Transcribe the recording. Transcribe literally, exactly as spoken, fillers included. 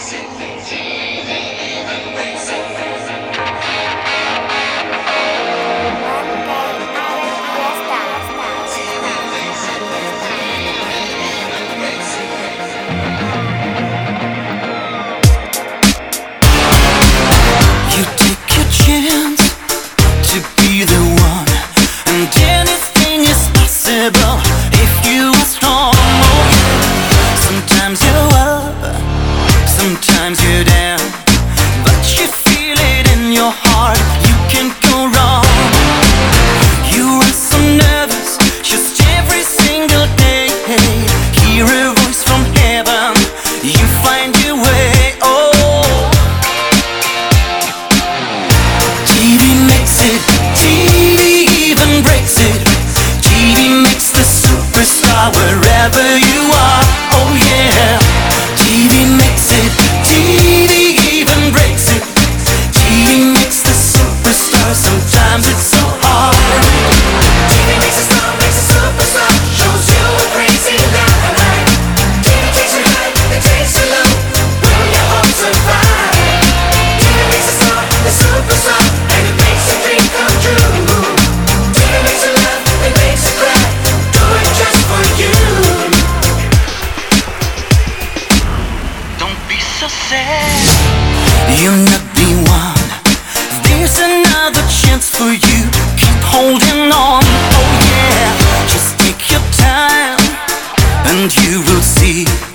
You take your chance to be the one, and anything is possible if you are strong. Sometimes you're up, sometimes you're down, but you feel it in your heart, you can't go wrong. You are so nervous just every single day. Hear a voice from heaven, you find your way. Oh, T V makes it, T V even breaks it. T V makes the superstar wherever you are. Oh yeah, T V makes it, T V even breaks it. T V makes the superstar, sometimes it's so hard. T V makes a star, makes a superstar, shows you a crazy life. T V takes you high, it takes you low, when your hopes survive. T V makes a star, a superstar, and it makes your dream come true. T V makes you laugh, it makes you cry, do it just for you. Don't be so sad, you're not the one. There's another chance for you, keep holding on. Oh yeah, just take your time and you will see